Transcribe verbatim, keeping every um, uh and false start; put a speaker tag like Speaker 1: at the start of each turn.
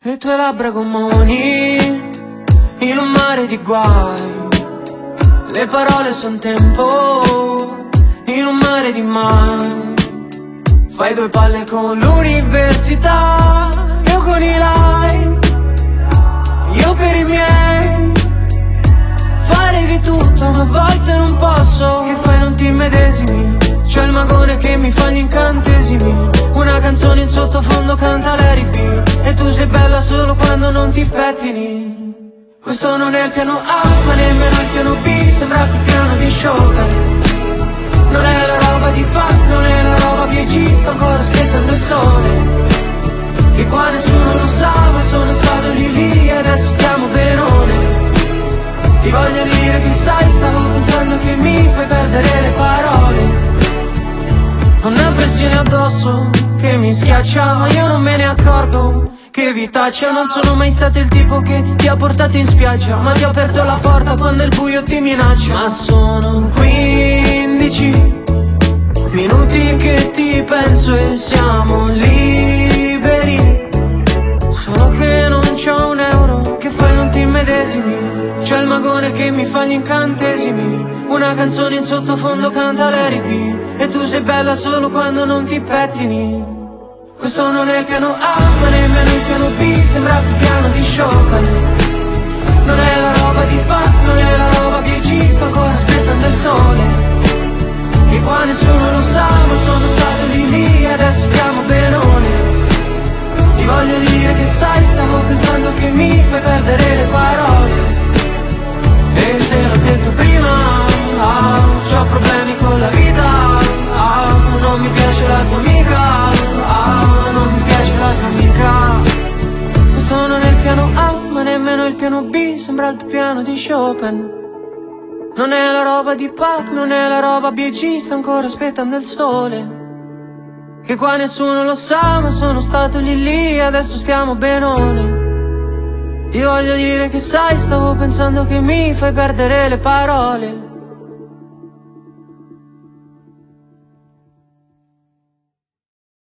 Speaker 1: Le tue labbra gommoni in un mare di guai, le parole son tempo in un mare di mai. Fai due palle con l'università, io con i live, io per i miei. Fare di tutto ma a volte non posso, che fai non ti immedesimi. C'è il magone che mi fa gli incantesimi, una canzone in sottofondo canta Larry B, e tu sei bella solo quando non ti pettini. Questo non è il piano A ma nemmeno il piano B, sembra più piano di Chopin. Non è la roba di Pac, non è la roba P G, sto ancora aspettando il sole, che qua nessuno lo sa ma sono stato lì lì e adesso stiamo benone. Ti voglio dire che sai, stavo pensando che mi fai perdere le parole. Ho una pressione addosso che mi schiaccia, ma io non me ne accorgo che vitaccia. Non sono mai stato il tipo che ti ha portato in spiaggia, ma ti ho aperto la porta quando il buio ti minaccia. Ma sono quindici minuti che ti penso e siamo liberi, solo che non c'ho un euro, che fai non ti immedesimi. C'è il magone che mi fa gli incantesimi, una canzone in sottofondo canta Larry B, e tu sei bella solo quando non ti pettini. Questo non è il piano A ma nemmeno il piano B, sembra più piano di Chopin. Non è la roba di Pac, non è la roba P G, sto ancora aspettando il sole, che qua nessuno lo sa ma sono stato lì lì e adesso stiamo benone. Ti voglio dire che sai, stavo pensando che mi fai perdere le parole. E te l'ho detto prima, ah, c'ho problemi con la vita, ah, non mi piace la tua amica, ah, non mi piace la tua amica. Questo non è il piano A ma nemmeno il piano B, sembra il tuo piano di Chopin. Non è la roba di Pac, non è la roba B G, sto ancora aspettando il sole, che qua nessuno lo sa ma sono stato lì lì e adesso stiamo benone. Ti voglio dire che sai, stavo pensando che mi fai perdere le parole.